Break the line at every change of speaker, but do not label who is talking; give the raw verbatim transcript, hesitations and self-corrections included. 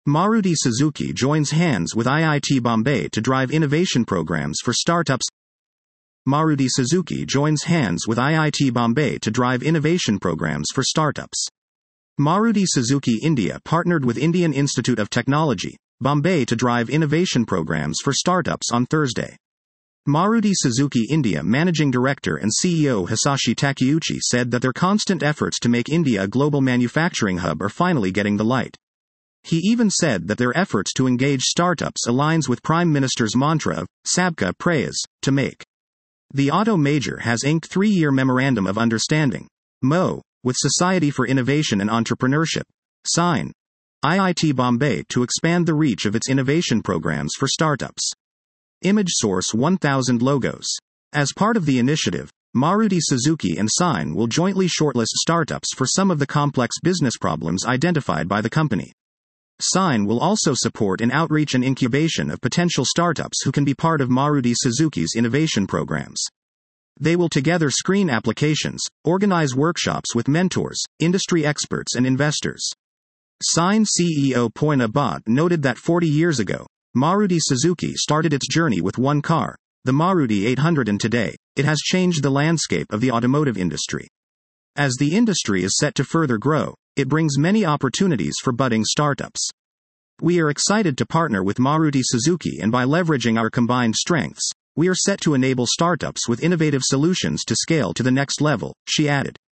Maruti Suzuki joins hands with I I T Bombay to drive innovation programs for startups. Maruti Suzuki joins hands with I I T Bombay to drive innovation programs for startups. Maruti Suzuki India partnered with Indian Institute of Technology, Bombay to drive innovation programs for startups on Thursday. Maruti Suzuki India Managing Director and C E O Hisashi Takeuchi said that their constant efforts to make India a global manufacturing hub are finally getting the light. He even said that their efforts to engage startups aligns with Prime Minister's mantra of Sabka Prayas, to make. The auto major has inked three-year Memorandum of Understanding, M O U, with Society for Innovation and Entrepreneurship, S I N, I I T Bombay to expand the reach of its innovation programs for startups. Image source one thousand logos. As part of the initiative, Maruti Suzuki and S I N will jointly shortlist startups for some of the complex business problems identified by the company. S I N will also support an outreach and incubation of potential startups who can be part of Maruti Suzuki's innovation programs. They will together screen applications, organize workshops with mentors, industry experts and investors. S I N C E O Poina Bhatt noted that forty years ago, Maruti Suzuki started its journey with one car, the Maruti eight hundred, and today, it has changed the landscape of the automotive industry. As the industry is set to further grow, it brings many opportunities for budding startups. We are excited to partner with Maruti Suzuki, and by leveraging our combined strengths, we are set to enable startups with innovative solutions to scale to the next level, she added.